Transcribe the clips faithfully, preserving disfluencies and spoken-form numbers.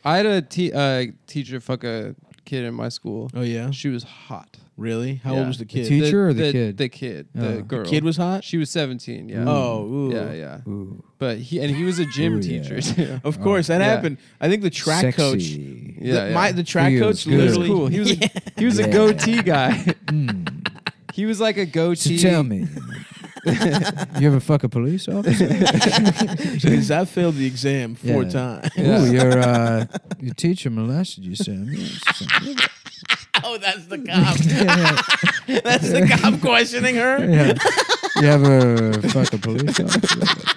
I had a te- uh, teacher fuck a kid in my school. Oh yeah, she was hot. Really? How yeah. old was the kid? The teacher or the, the kid? The kid. Oh. The girl. The kid was hot. She was seventeen. Yeah. Ooh. Oh. Ooh. Yeah. Yeah. Ooh. But he and he was a gym Ooh, teacher. yeah. Too. Of course, that Yeah. happened. I think the track Sexy. coach. Yeah, the, yeah. My the track Feels coach good. He was literally. cool. He was a, he was Yeah. a goatee guy. Mm. He was like a So goatee. tell me, you ever fuck a police officer? Because I failed the exam four Yeah. times. Ooh, your uh, your teacher molested you, Sam. Yeah, Oh, that's the cop. That's the cop questioning her. yeah. You ever fuck a police officer?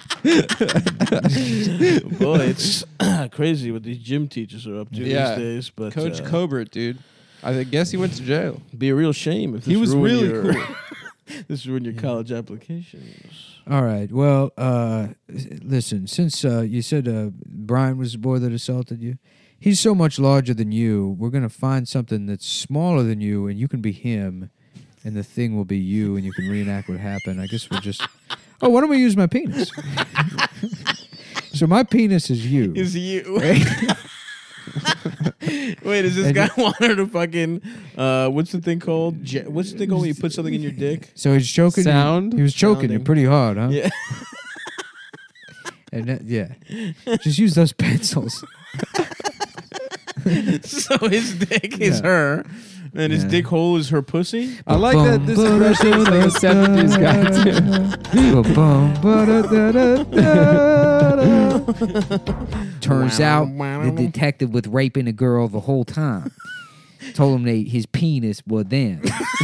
Boy, it's crazy what these gym teachers are up to Yeah. these days. But Coach uh, Cobert, dude. I guess he went to jail. be a real shame if this He was ruined really your, cool. this ruined your college applications. All right. Well, uh, listen. Since uh, you said uh, Brian was the boy that assaulted you, he's so much larger than you. We're gonna find something that's smaller than you, and you can be him, and the thing will be you, and you can reenact what happened. I guess we'll just. Oh, why don't we use my penis? So my penis is you. Is you? Wait, does this And guy want her to fucking? Uh, what's the thing called? Je- what's the thing called when you put something in your dick? So he's choking. you- Sound? He was choking you Sounding. pretty hard, huh? Yeah. And that, yeah. Just use those pencils. So his dick is Yeah. her, and his Yeah. dick hole is her pussy. I like that this impression is like a seventies guy too. Turns out the detective was raping a girl the whole time. Told him that his penis was them.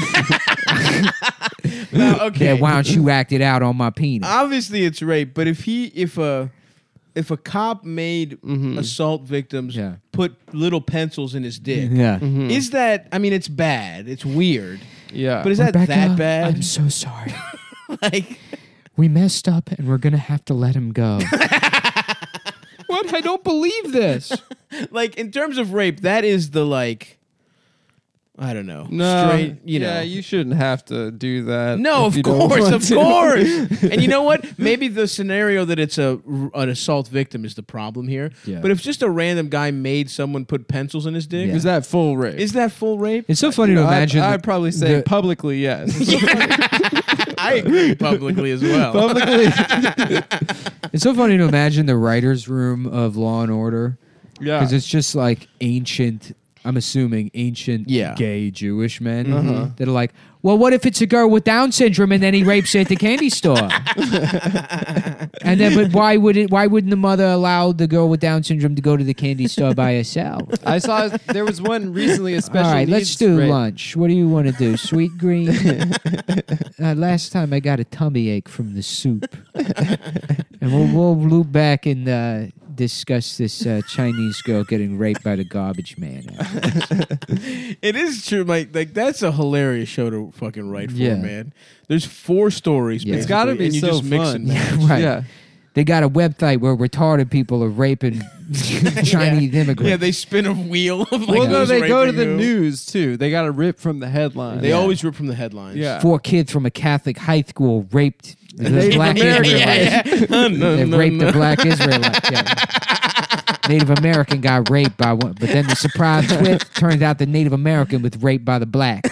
Now, okay. Yeah, why don't you act it out on my penis? Obviously, it's rape, but if he, if a, if a cop made Mhm. assault victims Yeah. put little pencils in his dick, Yeah. Mhm. is that? I mean, it's bad. It's weird. Yeah. But is that that bad? I'm so sorry. like, We messed up and we're going to have to let him go. What? I don't believe this. like in terms of rape, that is the like. I don't know. no, Straight, you yeah, know. you shouldn't have to do that. No, if of you don't course, want of to. course. And you know what? Maybe the scenario that it's a an assault victim is the problem here. Yeah. But if just a random guy made someone put pencils in his dick, Yeah. Is that full rape? is that full rape? It's so funny You know, to imagine. I'd, the- I'd probably say the- publicly yes. I agree publicly as well. publicly, It's so funny to imagine the writer's room of Law and Order. yeah. Because it's just like ancient, I'm assuming ancient Yeah. gay Jewish men Uh-huh. that are like, well, what if it's a girl with Down syndrome and then he rapes her at the candy store? And then, but why would it? Why wouldn't the mother allow the girl with Down syndrome to go to the candy store by herself? I saw there was one recently, a special All right, needs let's do rape. lunch. What do you want to do? Sweet green? uh, last time I got a tummy ache from the soup. And we'll, we'll loop back and uh, discuss this uh, Chinese girl getting raped by the garbage man. It is true, Mike. Like that's a hilarious show to fucking write for, Yeah. man. There's four stories. Yeah. It's basically, gotta be and you so just mix fun. and match. Right. Yeah. They got a website where retarded people are raping Chinese immigrants. Yeah, they spin a wheel. Of like Well, no, who's they go to raping the who. news too. They got to rip from the headline. They Yeah. always rip from the headlines. Yeah. Four kids from a Catholic high school raped the Native black American, Israelites. Yeah, yeah. no, They no, raped no. the black Israelite. Yeah. Native American got raped by one, but then the surprise twist turns out the Native American was raped by the black.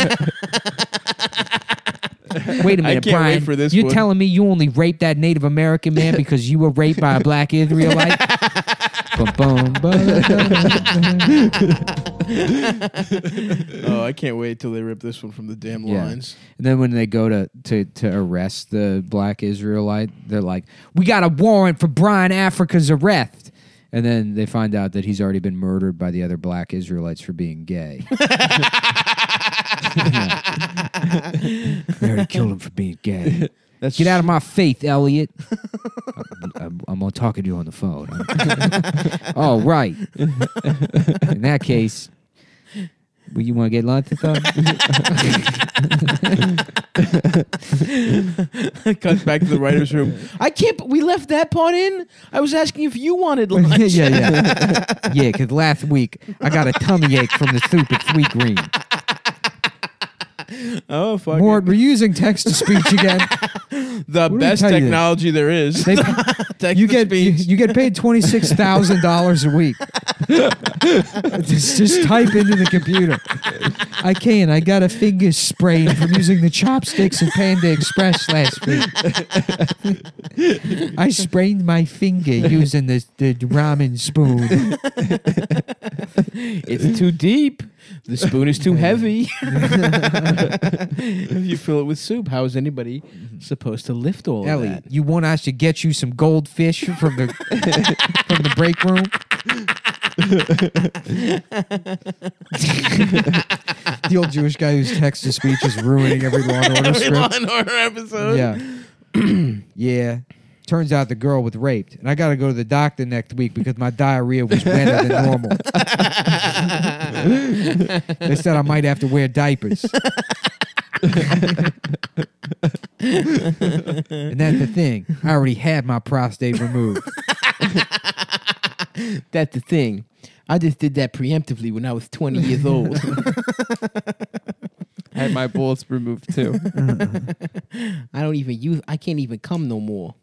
Wait a I minute, can't Brian. wait for this You're one. telling me you only raped that Native American man because you were raped by a black Israelite? Bum, bum, bum. Oh, I can't wait till they rip this one from the damn Yeah. lines. And then when they go to, to, to arrest the black Israelite, they're like, we got a warrant for Brian Africa's arrest. And then they find out that he's already been murdered by the other black Israelites for being gay. They already killed him for being gay. That's Get out of my faith, Elliot. I'm, I'm, I'm talking to you on the phone. Oh, right. In that case, well, you want to get lunch or something? Cut back to the writer's room. I can't. We left that part in. I was asking if you wanted lunch. yeah, yeah. Yeah, because last week I got a tummy ache from the soup at Sweet Green. Oh fuck! Mort, it. we're using text to speech again. The did I best tell you? technology there is. They, text You to get you, speech. you get paid twenty six thousand dollars a week. just, just type into the computer. I can't. I got a finger sprain from using the chopsticks at Panda Express last week. I sprained my finger using the, the ramen spoon. It's too deep. The spoon is too heavy. If you fill it with soup, how is anybody supposed to lift all of Ellie, that? you want us to get you some goldfish from the from the break room? The old Jewish guy whose text to speech is ruining every Law and Order Every script. Law and Order episode. Yeah. Yeah. Turns out the girl was raped, and I got to go to the doctor next week because my diarrhea was wetter than normal. They said I might have to wear diapers. And that's the thing. I already had my prostate removed. That's the thing. I just did that preemptively when I was twenty years old. I had my bullets removed too. I don't even use. I can't even come no more.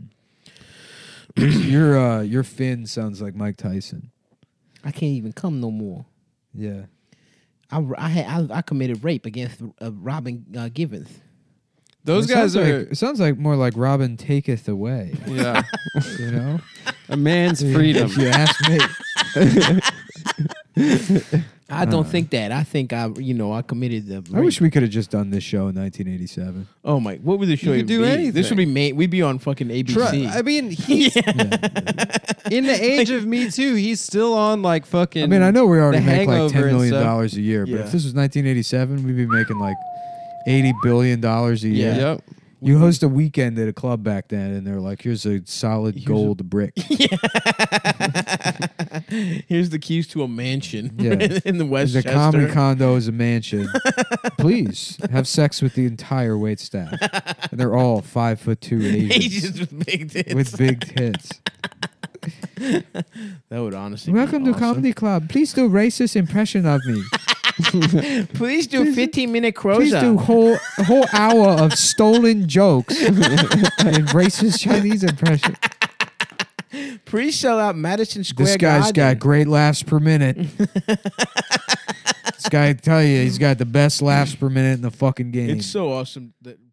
Your uh, your fin sounds like Mike Tyson. I can't even come no more. Yeah. I I had I, I committed rape against uh, Robin uh, Givens. Those It guys sounds are Like, it sounds like more like Robin taketh away. yeah. You know, A man's freedom. If you ask me. I don't Uh. think that. I think I, you know, I committed the. I rape. wish we could have just done this show in nineteen eighty-seven. Oh my! What would the show could even do be? anything. This would be main. We'd be on fucking A B C. Try, I mean, he's in the age of Me Too. He's still on like fucking. I mean, I know we already The make like Hangover ten and million stuff. dollars a year, but Yeah. if this was nineteen eighty-seven, we'd be making like eighty billion dollars a year. Yeah. Yep. You host a weekend at a club back then, and they're like, "Here's a solid Here's a- gold brick." Here's the keys to a mansion Yeah. in the There's Westchester. a comedy condo as a mansion. Please have sex with the entire wait staff. And they're all five foot two Asians Asians with big tits. with big tits. That would honestly. be Welcome to awesome. Comedy Club. Please do racist impression of me. Please do fifteen minute crows. Please do whole a whole hour of stolen jokes in racist Chinese impression. Please sell out Madison Square This guy's Garden. got great laughs per minute. This guy, I tell you, he's got the best laughs per minute in the fucking game. It's so awesome that